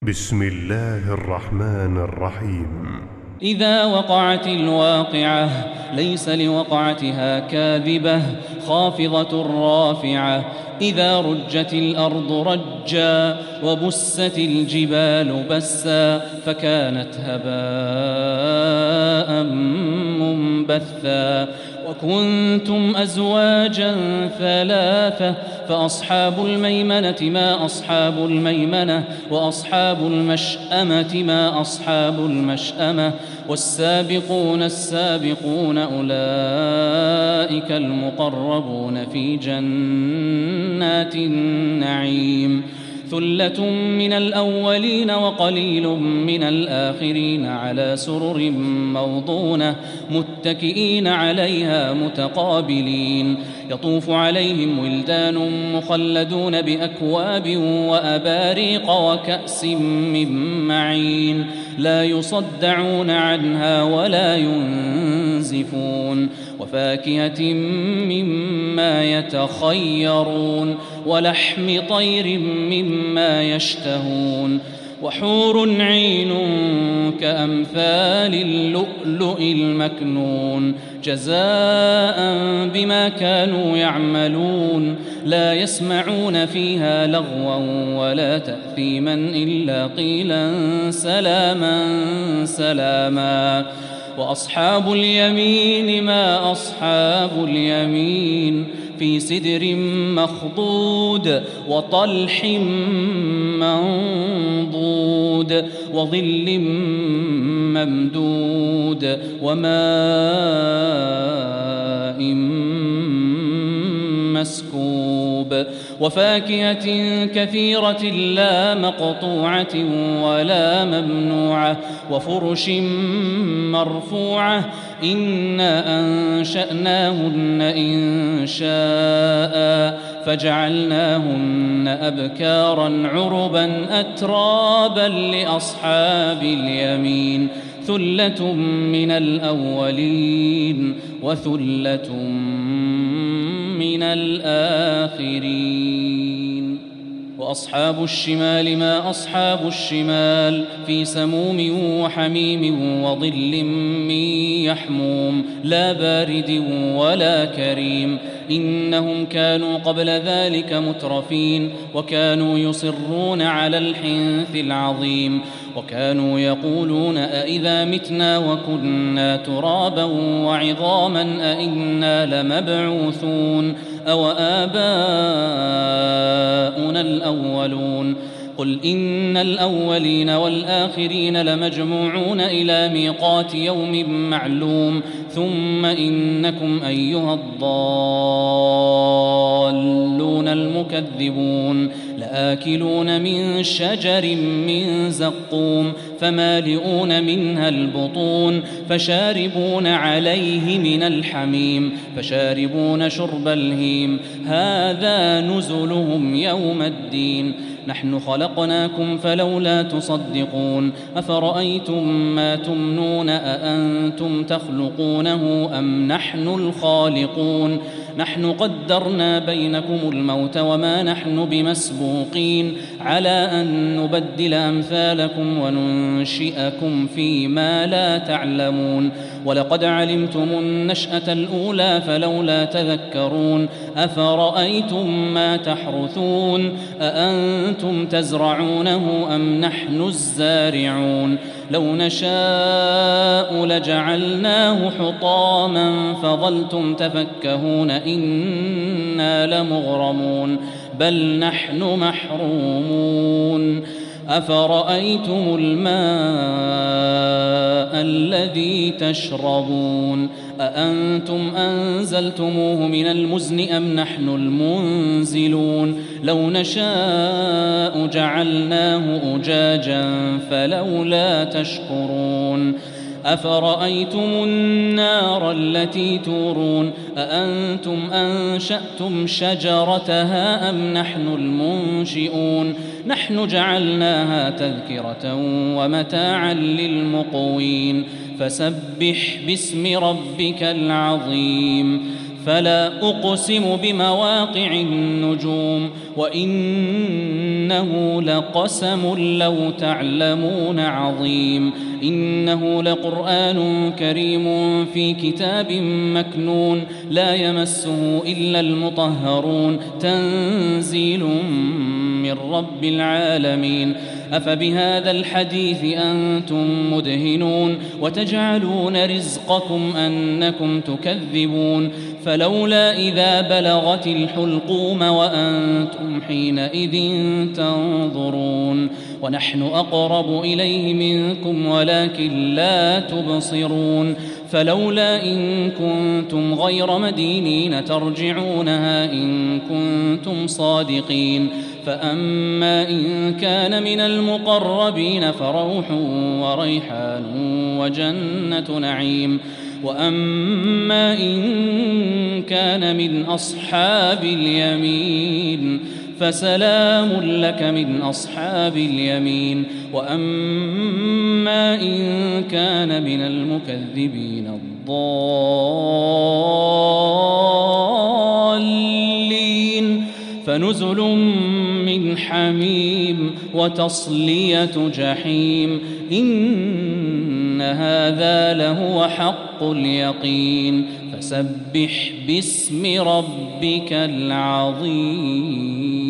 بسم الله الرحمن الرحيم. إذا وقعت الواقعة ليس لوقعتها كاذبة خافضة رافعة إذا رجت الأرض رجا وبست الجبال بسا فكانت هباء منبثا وكنتم أزواجا ثلاثة فأصحاب الميمنة ما أصحاب الميمنة وأصحاب المشأمة ما أصحاب المشأمة والسابقون السابقون أولئك المقربون في جنات النعيم ثلة من الأولين وقليل من الآخرين على سرر موضونة متكئين عليها متقابلين يطوف عليهم ولدان مخلدون بأكواب وأباريق وكأس من معين لا يصدعون عنها ولا ينزفون وفاكهة مما يتخيرون ولحم طير مما يشتهون وحور عين كأمثال اللؤلؤ المكنون جزاء بما كانوا يعملون لا يسمعون فيها لغوا ولا تأثيما إلا قيلا سلاما سلاما وأصحاب اليمين ما أصحاب اليمين في سدر مخضود وطلح منضود وظل ممدود وماء مسكوب وفاكهة كثيرة لا مقطوعة ولا ممنوعة وفرش مرفوعة إنا أنشأناهن إنشاء فجعلناهن أبكارا عربا أترابا لأصحاب اليمين ثلة من الأولين وثلة من الآخرين وأصحاب الشمال ما أصحاب الشمال في سموم وحميم وظل من يحموم لا بارد ولا كريم إنهم كانوا قبل ذلك مترفين وكانوا يصرون على الحنث العظيم وكانوا يقولون أئذا متنا وكنا ترابا وعظاما أئنا لمبعوثون أو آباؤنا الأولون قل إن الأولين والآخرين لمجموعون إلى ميقات يوم معلوم ثم إنكم أيها الضالون المكذبون لآكلون من شجر من زقوم فمالئون منها البطون فشاربون عليه من الحميم فشاربون شرب الهيم هذا نزلهم يوم الدين نحن خلقناكم فلولا تصدقون أفرأيتم ما تمنون أأنتم تخلقونه أم نحن الخالقون نحن قدرنا بينكم الموت وما نحن بمسبوقين على أن نبدل أمثالكم وننشئكم فيما لا تعلمون ولقد علمتم النشأة الأولى فلولا تذكرون أفرأيتم ما تحرثون أأنتم تزرعونه أم نحن الزارعون لو نشاء لجعلناه حطاما فظلتم تفكهون إنا لمغرمون بل نحن محرومون أفرأيتم الماء الذي تشربون أأنتم أنزلتموه من المزن أم نحن المنزلون لو نشاء جعلناه أجاجا فلولا تشكرون أفرأيتم النار التي تورون أأنتم أنشأتم شجرتها أم نحن المنشئون نحن جعلناها تذكرة ومتاعا للمقوين فسبح باسم ربك العظيم فلا أقسم بمواقع النجوم وإنه لقسم لو تعلمون عظيم إنه لقرآن كريم في كتاب مكنون لا يمسه إلا المطهرون تنزيل من رب العالمين أفبهذا الحديث أنتم مدهنون وتجعلون رزقكم أنكم تكذبون فلولا إذا بلغت الحلقوم وأنتم حينئذ تنظرون ونحن أقرب إليه منكم ولكن لا تبصرون فلولا إن كنتم غير مدينين ترجعونها إن كنتم صادقين فأما إن كان من المقربين فروح وريحان وجنة نعيم وأما إن كان من أصحاب اليمين فسلام لك من أصحاب اليمين وأما إن كان من المكذبين الضالين فنزل من حميم وتصلية جحيم إن هذا لهو حق اليقين فسبح باسم ربك العظيم.